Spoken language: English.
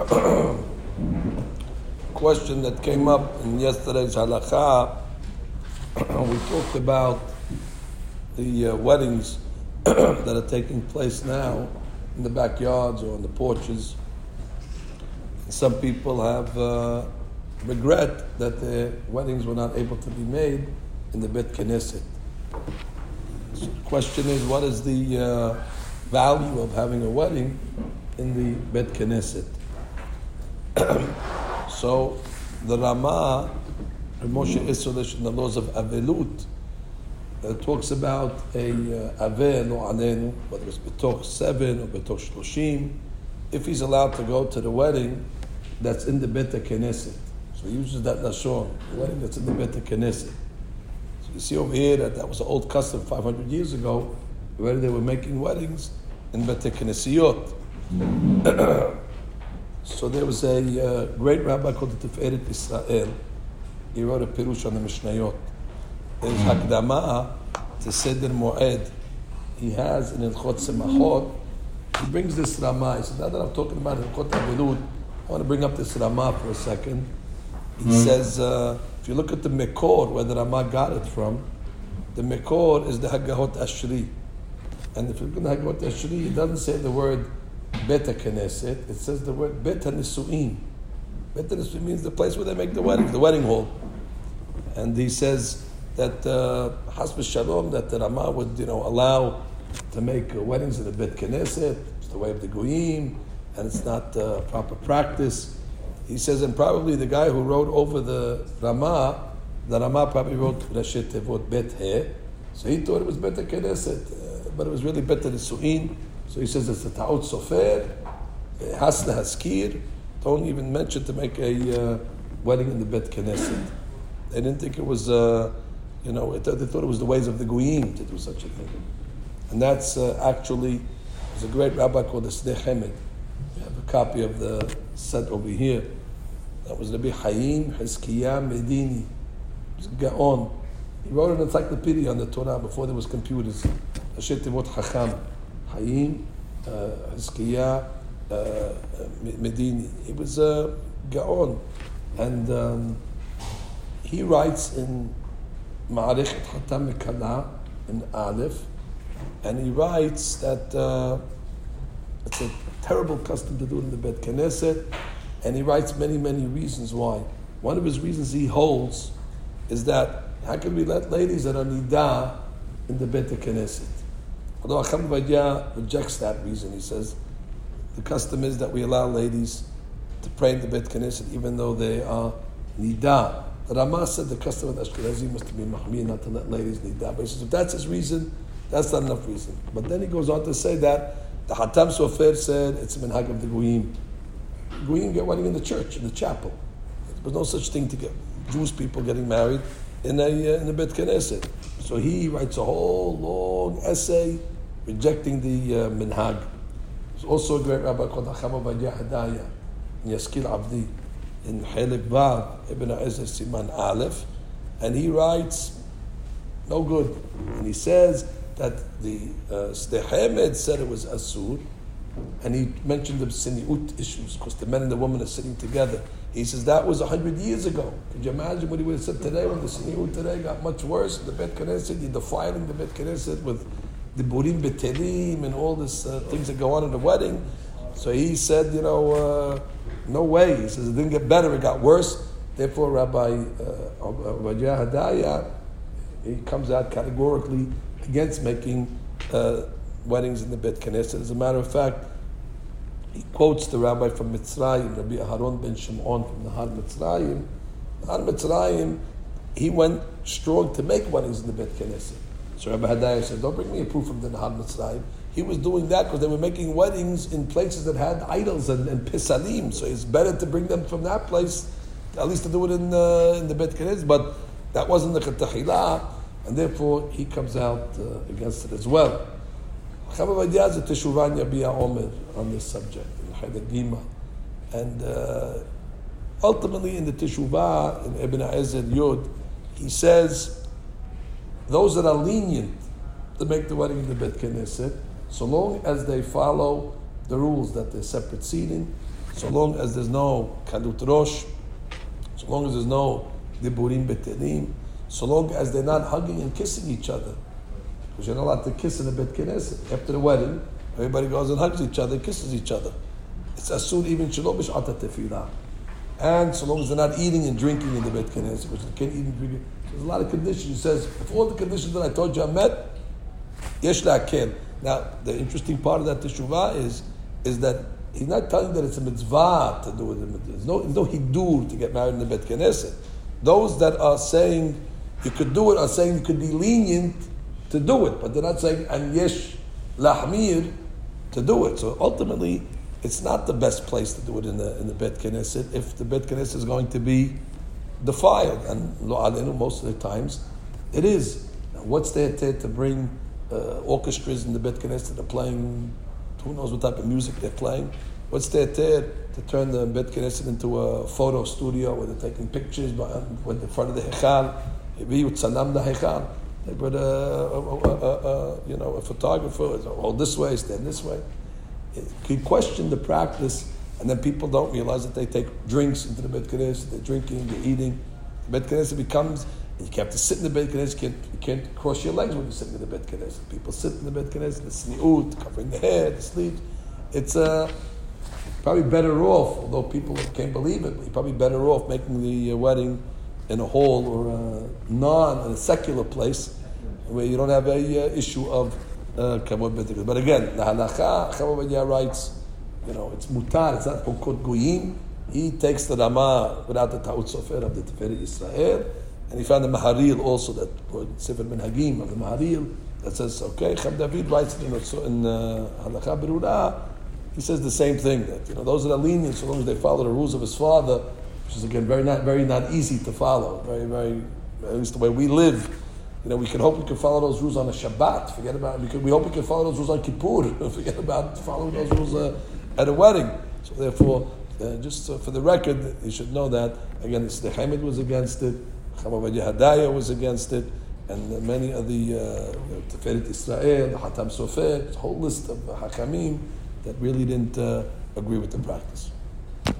question that came up in yesterday's halakha. We talked about the weddings that are taking place now in the backyards or on the porches. Some people have regret that their weddings were not able to be made in the Bet Knesset. So the question is, what is the value of having a wedding in the Bet Knesset? So the Rama, Moshe Isolish, in the laws of Avelut, talks about a Aveh lo alenu, whether it's betoch 7 or betoch 30, if he's allowed to go to the wedding that's in the Bet Knesset. So he uses that lashon, the wedding that's in the Bet Knesset. So you see over here that was an old custom 500 years ago, where they were making weddings in Bet Knessiyot. So there was a great rabbi called the Tiferet Israel. He wrote a pirush on the Mishnayot. There's Hakdama to Seder Moed. He has in Hilchot Semachot. He brings this Rama. He says, now that I'm talking about Hilchot Avelut, I want to bring up this Rama for a second. He says, if you look at the Mekor, where the Rama got it from, the Mekor is the Hagahot Ashri. And if you look at the Hagahot Ashri, it doesn't say the word Bet Knesset, it says the word Bet HaNisu'im. Bet HaNisu'im means the place where they make the wedding, the wedding hall. And he says that Has V'Shalom, that the Rama would allow to make weddings in the Bet Knesset. It's the way of the Goyim, and it's not proper practice. He says, and probably the guy who wrote over the Rama probably wrote Rashi Tevot Bet He, so he thought it was Bet Knesset, but it was really Bet HaNisu'im. So he says it's a ta'ut sofer, has haskir. Don't even mention to make a wedding in the Bet Knesset. They didn't think it was, they thought it was the ways of the Goyim to do such a thing. And that's actually, there's a great rabbi called the Sdei Chemed. We have a copy of the set over here. That was Rabbi Chaim Hizkiah Medini. It was Gaon. He wrote an encyclopedia on the Torah before there was computers. Rashi Tevot Chacham. Chaim Hizkiah Medini. He was a Gaon. And he writes in Ma'arichet Hatam Mekala in Aleph, and he writes that it's a terrible custom to do in the Bet Knesset, and he writes many, many reasons why. One of his reasons he holds is that how can we let ladies that are nidah in the Bet Knesset? Although Acham Vadia rejects that reason, he says the custom is that we allow ladies to pray in the Bet Knesset even though they are nidah. The Rama said the custom of the Ashkenazi must be mahmir, not to let ladies nidah. But he says if that's his reason, that's not enough reason. But then he goes on to say that the Hatam Sofer said it's a minhag of the Goyim. Goyim get wedding in the church, in the chapel. There was no such thing to get Jewish people getting married in the Bet Knesset. So he writes a whole long essay rejecting the minhag. There's also a great rabbi called Acham Ovadia Hadaya in Yaskil Abdi in Chelik Vav Ibn Ezer Siman Aleph, and he writes no good. And he says that the Sdei Chemed said it was asur, and he mentioned the siniut issues because the men and the woman are sitting together. He says that was 100 years ago. Could you imagine what he would have said today when the siniut today got much worse? The Bet Knesset, you're defiling the Bet Knesset with the burim betelim and all this things that go on in the wedding. So he said, no way. He says it didn't get better, it got worse. Therefore, Rabbi Ovadia Hadaya, he comes out categorically against making weddings in the Bet Knesset. As a matter of fact, he quotes the rabbi from Mitzrayim, Rabbi Aharon ben Shimon from the Har Mitzrayim. Har Mitzrayim, he went strong to make weddings in the Bet Knesset. So Rabbi Hadaya said, don't bring me a proof from the Har Mitzrayim. He was doing that because they were making weddings in places that had idols and pisalim. So it's better to bring them from that place, at least to do it in the Bet Knesset. But that wasn't the Chetahila, and therefore he comes out against it as well. Chama Vadia is a Teshuvan Yabia Omer on this subject in Chedek Gima, and ultimately in the Teshuvah in Ibn Ezer Yod, he says those that are lenient to make the wedding in the Bet Knesset, so long as they follow the rules that there's separate seating, so long as there's no kalut rosh, so long as there's no diburim betelim, so long as they're not hugging and kissing each other. Because you're not allowed to kiss in a Bet Knesset. After the wedding, everybody goes and hugs each other, kisses each other. It's asur even shelo b'sh'at tefillah. And so long as they're not eating and drinking in the Bet Knesset, which they can't eat and drink. There's a lot of conditions. He says, if all the conditions that I told you are met, yesh la'akel. Now, the interesting part of that teshuvah is that he's not telling that it's a mitzvah to do it. There's no hidur to get married in the Bet Knesset. Those that are saying you could do it are saying you could be lenient to do it, but they're not saying and yesh lahmir to do it. So ultimately, it's not the best place to do it in the Bet Knesset if the Bet Knesset is going to be defiled, and lo alenu most of the times it is. Now, what's there to bring orchestras in the Bet Knesset? They're playing, who knows what type of music they're playing. What's there to turn the Bet Knesset into a photo studio where they're taking pictures in front of the Hechal? They put a photographer, hold this way, stand this way. You question the practice, and then people don't realize that they take drinks into the Bet Knesset, they're drinking, they're eating. The Bet Knesset becomes, you have to sit in the Bet Knesset, you can't cross your legs when you're sitting in the Bet Knesset. People sit in the Bet Knesset, the sni'ut, covering the head, the sleeves. It's probably better off, although people can't believe it, but you're probably better off making the wedding in a hall or in a secular place where you don't have a issue of kavod Bet Knesset. But again, the halacha, Chacham Ovadia writes, it's mutar, it's not hukot goyim. He takes the Ramah without the Ta'ut Sofer of the Tiferet Israel, and he found the Maharil also, that Sefer Menhagim of the Maharil, that says, okay, Chacham David writes in Halacha Berurah, he says the same thing, that those that are lenient, so long as they follow the rules of his father, which is again very not easy to follow, very, at least the way we live. We can hope we can follow those rules on a Shabbat. Forget about it. We hope we can follow those rules on Kippur. Forget about following those rules at a wedding. So therefore, just for the record, you should know that again, the Hamed was against it, Chacham Ovadia Hadaya was against it, and many of the Tiferet Israel, the Hatam Sofer, a whole list of Hachamim that really didn't agree with the practice.